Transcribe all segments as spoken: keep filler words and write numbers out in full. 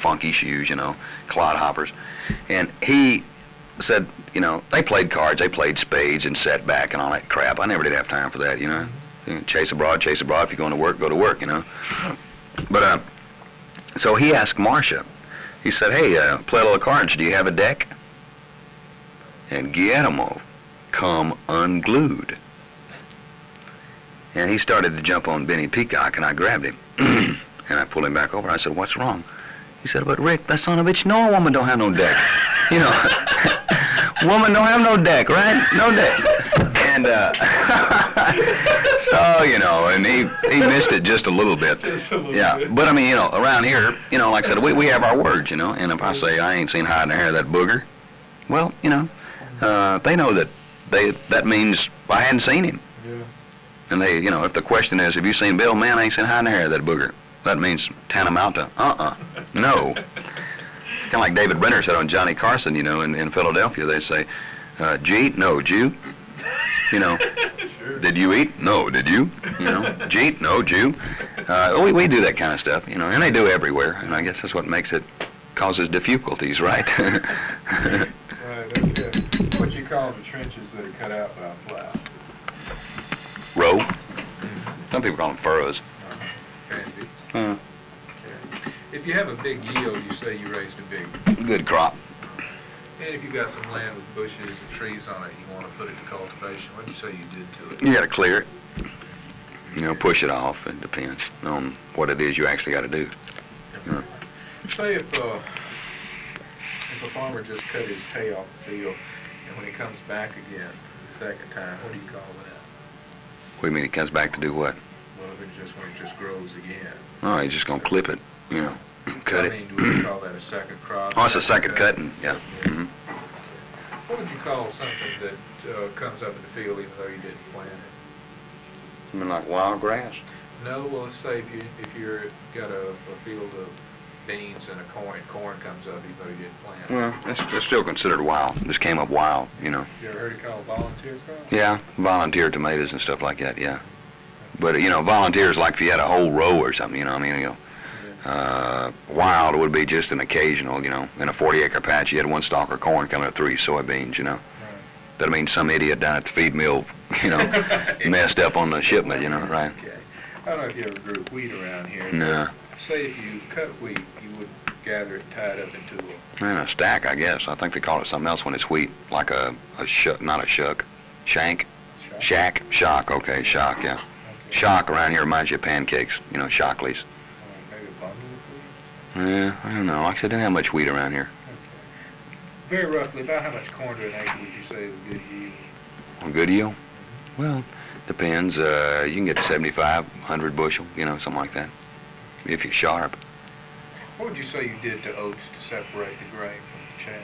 funky shoes, you know, clodhoppers. And he said, you know, they played cards, they played spades and sat back and all that crap. I never did have time for that, you know. Chase abroad, chase abroad. If you're going to work, go to work, you know. But uh, so he asked Marcia. He said, "Hey, uh, play a little cards. Do you have a deck?" And Guillermo come unglued. And he started to jump on Benny Peacock, and I grabbed him. And I pulled him back over. I said, "What's wrong?" He said, "But Rick, that son of a bitch, no woman don't have no deck. You know, woman don't have no deck, right? No deck." And uh, so, you know, and he, he missed it just a little bit. Just a little yeah, bit. but I mean, you know, around here, you know, like I said, we, we have our words, you know, and if I say I ain't seen hide in the hair of that booger, well, you know, uh, they know that they that means I hadn't seen him. Yeah. And they, you know, if the question is, have you seen Bill? Man, I ain't seen hide in the hair of that booger. That means tantamount to, uh-uh, no. It's kind of like David Brenner said on Johnny Carson, you know, in, in Philadelphia. They say, uh, G, no, Jew. You know, Sure. did you eat? No, did you? You know, Jeet? No, Jew. Uh, we, we do that kind of stuff, you know, and they do everywhere. And I guess that's what makes it, causes difficulties, right? Right, okay. What you call the trenches that are cut out by a plow? Row. Some people call them furrows. Uh-huh. Fancy. Uh, Okay. If you have a big yield, you say you raised a big. good crop. And if you've got some land with bushes and trees on it, you want to put it to cultivation, what do you say you did to it? You got to clear it. You know, push it off. It depends on what it is you actually got to do. Yeah. Say if, uh, if a farmer just cut his hay off the field, and when he comes back again the second time, what do you call that? What do you mean it comes back to do what? Well, if it's just when it just grows again. Oh, he's just going to clip it, you know, cut I it. mean, do we call that a second crop? Oh, it's a second cutting, yeah. Mm-hmm. What would you call something that uh, comes up in the field even though you didn't plant it? I mean, like wild grass? No, well, let's say if you if you're got a, a field of beans and a corn, and corn comes up even though you didn't plant it. Well, it's, it's still considered wild. Just came up wild, you know. You ever heard it called volunteer crop? Yeah, volunteer tomatoes and stuff like that, yeah. But, you know, volunteers like if you had a whole row or something, you know, I mean, you know. Uh, wild would be just an occasional, you know, in a forty acre patch you had one stalk of corn coming up through your soybeans, you know. Right. That means some idiot down at the feed mill, you know, messed up on the shipment, you know, right? Okay. I don't know if you ever grew wheat around here. No. Say if you cut wheat, you would gather it tied up into a... And a stack, I guess. I think they call it something else when it's wheat, like a, a shuck, not a shuck, shank, Shock? shack, shock, okay, shock, yeah. Okay. Shock around here reminds you of pancakes, you know, Shockleys. Uh, maybe a bundle of wheat? Yeah, I don't know. Like I said, didn't have much wheat around here. Okay. Very roughly, about how much corn to an acre would you say is a good yield? A good yield? Well, depends. Uh, you can get to seventy-five, one hundred bushel, you know, something like that, if you're sharp. What would you say you did to oats to separate the grain from the chaff?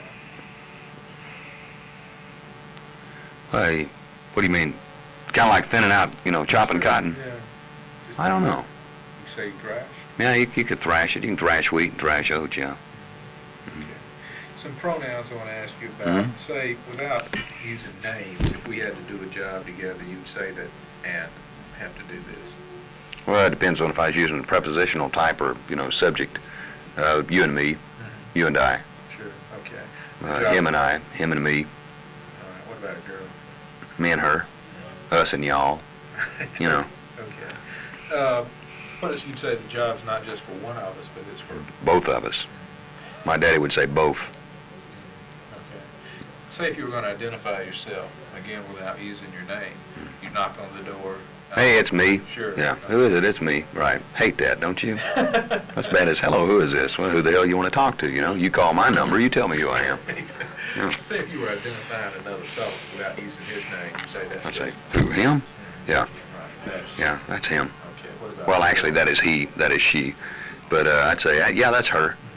Hey, what do you mean? Kind of like thinning out, you know, chopping cotton? Yeah. Just I don't know. You say thrash? Yeah, you, you could thrash it. You can thrash wheat and thrash oats, yeah. Okay. Some pronouns I want to ask you about. Mhm. Say, without using names, if we had to do a job together, you'd say that and have to do this. Well, it depends on if I was using prepositional type or, you know, subject. Uh, you and me, you and I, Sure, okay. uh, Job- him and I, him and me, All right, what about a girl? me and her, us and y'all, you know, Okay. Uh, what is, you'd say the job's not just for one of us, but it's for... both of us. My daddy would say both. Okay. Say if you were going to identify yourself, again, without using your name, you knock on the door. Hey, it's me. Sure. Yeah, who is it? It's me. Right. Hate that, don't you? That's bad as hello, who is this? Well, who the hell you want to talk to, you know? You call my number, you tell me who I am. Yeah. Say if you were identifying another fellow without using his name, you say that's I'd just... say, who, him? Yeah, Right, that's... yeah, that's him. Okay, what about... Well, actually, that is he, that is she. But uh, I'd say, uh, yeah, that's her.